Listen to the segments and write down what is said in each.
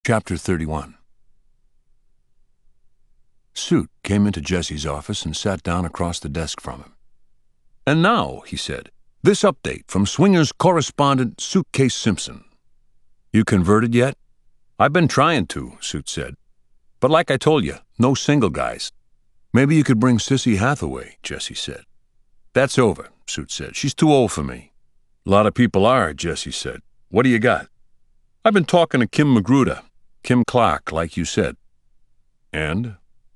Chapter 31. Suit came into Jesse's office and sat down across the desk from him. "And now," he said, "this update from Swingers correspondent Suitcase Simpson. You converted yet?" "I've been trying to," Suit said. "But like I told you, no single guys." "Maybe you could bring Sissy Hathaway," Jesse said. "That's over," Suit said. "She's too old for me." "A lot of people are," Jesse said. "What do you got?" "I've been talking to Kim Magruder. Kim Clark, like you said." "And?"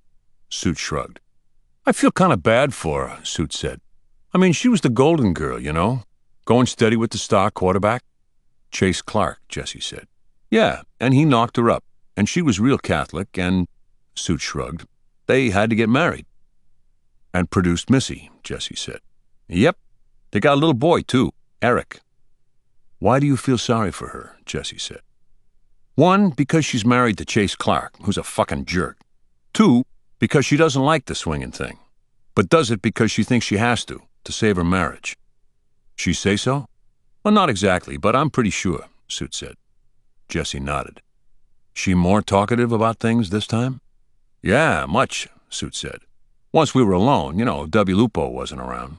Suit shrugged. "I feel kind of bad for her," Suit said. "I mean, she was the golden girl, you know? Going steady with the star quarterback." "Chase Clark," Jesse said. "Yeah, and he knocked her up, and she was real Catholic, and," Suit shrugged, "they had to get married." "And produced Missy," Jesse said. "Yep. They got a little boy, too, Eric." "Why do you feel sorry for her?" Jesse said. "One, because she's married to Chase Clark, who's a fucking jerk. Two, because she doesn't like the swinging thing, but does it because she thinks she has to save her marriage." "She say so?" "Well, not exactly, but I'm pretty sure," Suit said. Jesse nodded. "She more talkative about things this time?" "Yeah, much," Suit said. "Once we were alone, Debbie Lupo wasn't around."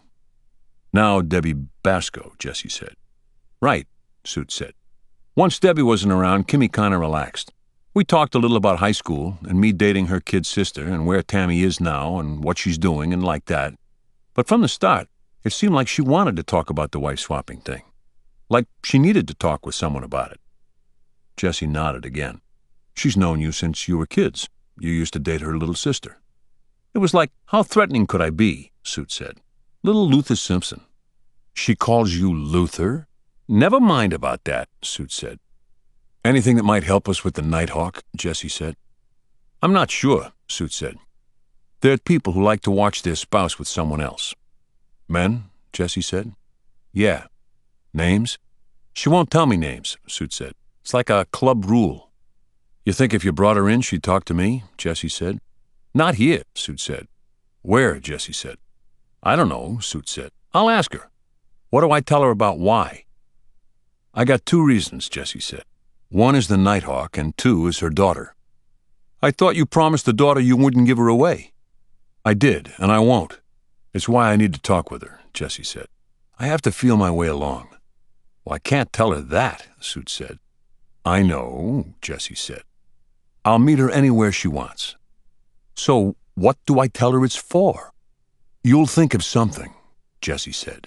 "Now Debbie Basco," Jesse said. "Right," Suit said. "Once Debbie wasn't around, Kimmy kind of relaxed. We talked a little about high school and me dating her kid sister and where Tammy is now and what she's doing and like that. But from the start, it seemed like she wanted to talk about the wife-swapping thing. Like she needed to talk with someone about it." Jesse nodded again. "She's known you since you were kids. You used to date her little sister." "It was like, how threatening could I be?" Suit said. "Little Luther Simpson." "She calls you Luther?" "Never mind about that," Suit said. "Anything that might help us with the Nighthawk?" Jesse said. "I'm not sure," Suit said. "There are people who like to watch their spouse with someone else." "Men?" Jesse said. "Yeah." "Names?" "She won't tell me names," Suit said. "It's like a club rule." "You think if you brought her in, she'd talk to me?" Jesse said. "Not here," Suit said. "Where?" Jesse said. "I don't know," Suit said. "I'll ask her." "What do I tell her about why?" "I got two reasons," Jesse said. "One is the Nighthawk, and two is her daughter." "I thought you promised the daughter you wouldn't give her away." "I did, and I won't. It's why I need to talk with her," Jesse said. "I have to feel my way along." "Well, I can't tell her that," Suit said. "I know," Jesse said. "I'll meet her anywhere she wants." "So what do I tell her it's for?" "You'll think of something," Jesse said.